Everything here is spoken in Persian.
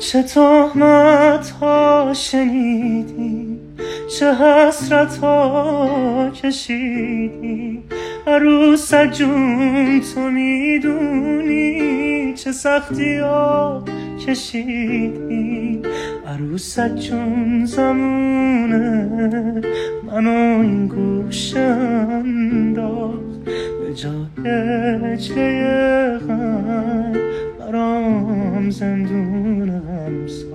چه تهمت ها شنیدی، چه حسرت ها کشیدی. عروسک جون تو میدونی چه سختی ها کشیدی. عروسک جون زمونه منو این گوشه انداخت، به جای چه غم برام زندونم ساخت.